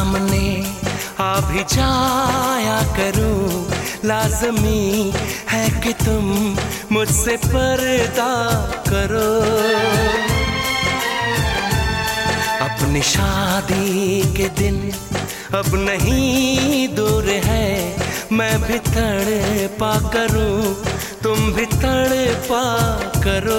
सामने आ भी जाया करूं, लाज़मी है कि तुम मुझसे पर्दा करो। अपनी शादी के दिन अब नहीं दूर है, मैं भी तड़पा करूं, तुम भी तड़पा करो।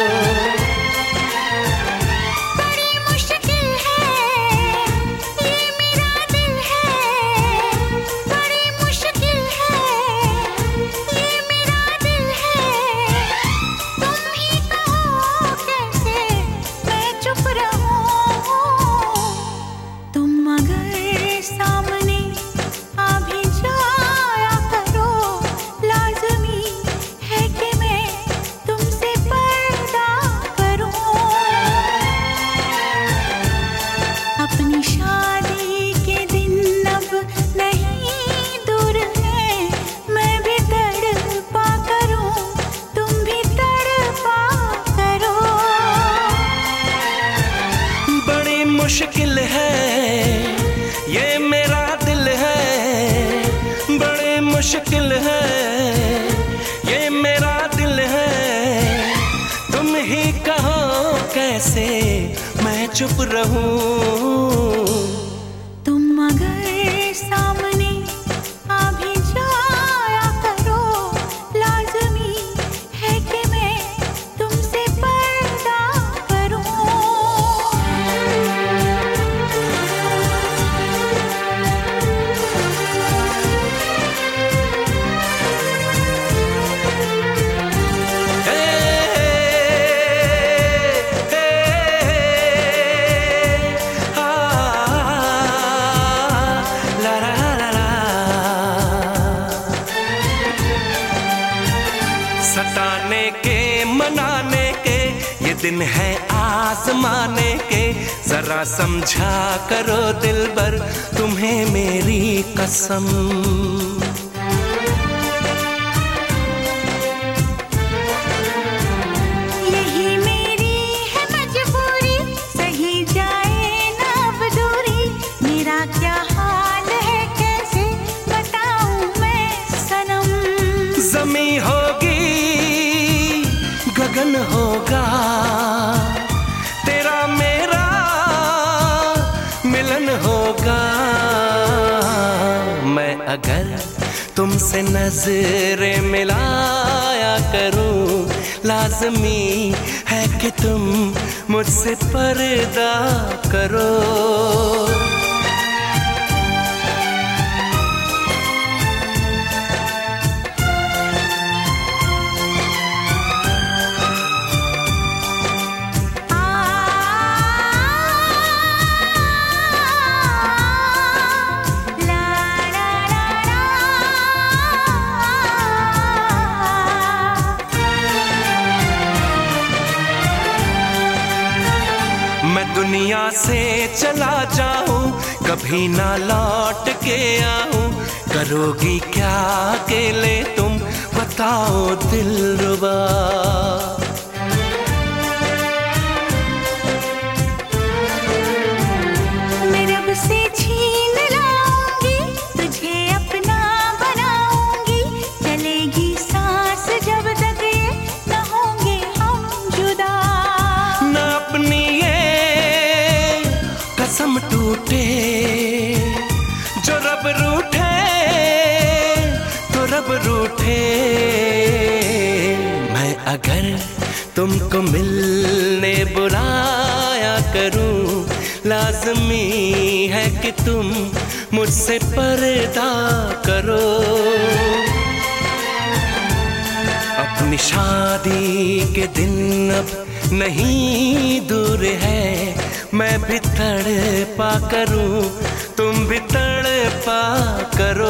मुश्किल है ये मेरा दिल है, बड़े मुश्किल है ये मेरा दिल है। तुम ही कहो कैसे मैं चुप रहूं। तुम अगर सामने आ भी जाया करो, लाज़मी है कि मैं तुमसे पर्दा करूं। सताने के मनाने के ये दिन है आजमाने के, जरा समझा करो दिलबर तुम्हें मेरी कसम। यही मेरी है मजबूरी, सही जाए ना अब दूरी, मेरा क्या हाल है कैसे बताऊं मैं सनम। ज़मीं होगी गगन होगा, तेरा मेरा मिलन होगा। मैं अगर तुमसे नजरें मिलाया करूं, लाज़मी है कि तुम मुझसे पर्दा करो। मैं दुनिया से चला जाऊं, कभी ना लौट के आऊं, करोगी क्या अकेले तुम बताओ दिलरुबा। मैं रब से छीन लाऊंगी, तुझे अपना बनाऊंगी, चलेगी सांस जब तक ये न होंगे हम जुदा। न अपनी कसम टूटे, जो रब रूठे तो रब रूठे। मैं अगर तुमको मिलने बुलाया करूं, लाज़मी है कि तुम मुझसे पर्दा करो। अपनी शादी के दिन अब नहीं दूर है, मैं भी तड़पा करूं, तुम भी तड़पा करो।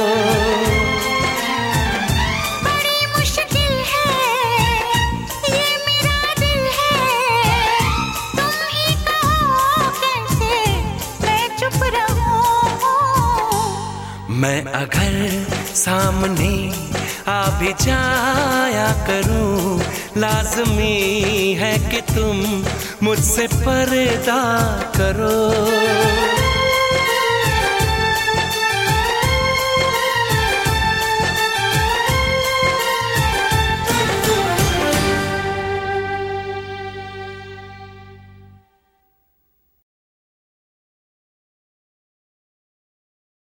बड़ी मुश्किल है ये मेरा दिल है, तुम ही कहो कैसे मैं चुप रहूं। मैं अगर सामने आ भी जाया करूं, लाज़मी है कि तुम मुझसे पर्दा करो।